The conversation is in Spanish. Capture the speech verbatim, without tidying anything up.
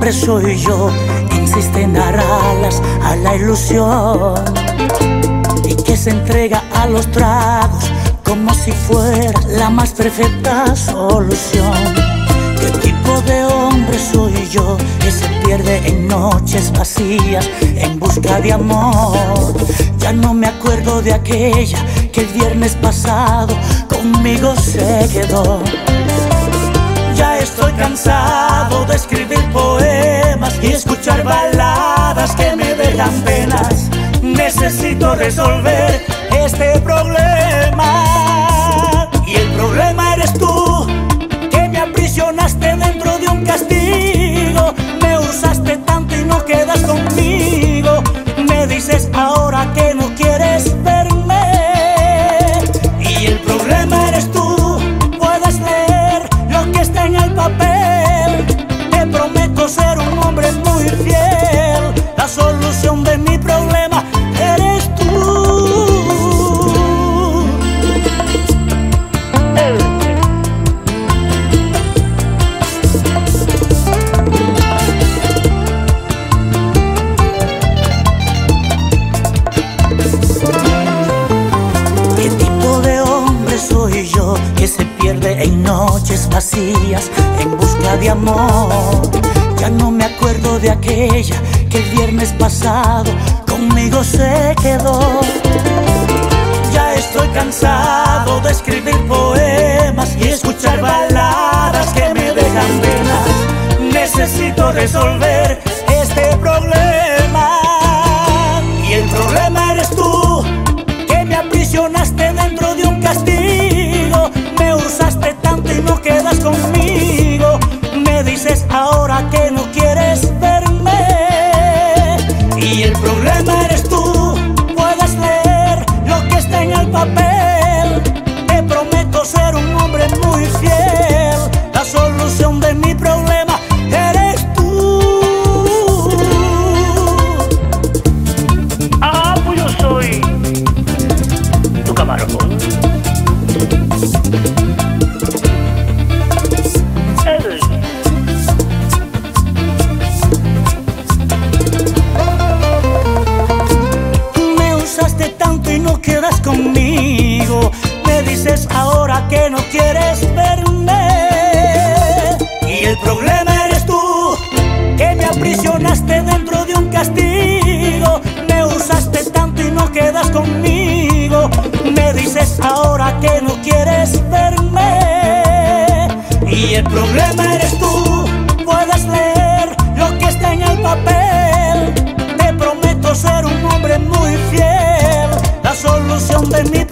hombre soy yo, insiste en dar alas a la ilusión y que se entrega a los tragos como si fuera la más perfecta solución. ¿Qué tipo de hombre soy yo que se pierde en noches vacías en busca de amor? Ya no me acuerdo de aquella que el viernes pasado conmigo se quedó. Ya estoy cansado de escribir poemas y escuchar baladas que me dejan penas. Necesito resolver este problema. Y el problema eres tú, que me aprisionaste dentro de un castigo. Me usaste tanto y no quedas conmigo. Me dices ahora que no quieres verme. Y el problema eres tú, puedes leer lo que está en el papel. Te prometo ser un hombre muy fiel. La solución de mi problema eres tú. ¿Qué tipo de hombre soy yo que se pierde en noches vacías en busca de amor? Ya no me acuerdo de aquella que el viernes pasado conmigo se quedó. Ya estoy cansado de escribir poemas y escuchar baladas que me dejan penas. Necesito resolver este problema. Y el problema eres tú, que me aprisionaste dentro de un castigo. Me usaste tanto y no quedas conmigo. Me dices ahora que no quieres verme. Y el problema eres tú, puedes leer lo que está en el papel. Te prometo ser un hombre muy fiel. La solución de mi problema eres tú. Ah, pues yo soy tu camarón. El... Me usaste tanto y no quedas conmigo. Me dices ahora que no quieres verme. Y el problema eres tú, que me aprisionaste dentro de un castigo. Me usaste tanto y no quedas conmigo. Me dices ahora que no quieres verme. Y el problema eres tú, puedes leer lo que está en el papel. Te prometo ser un hombre muy fiel. La solución de mi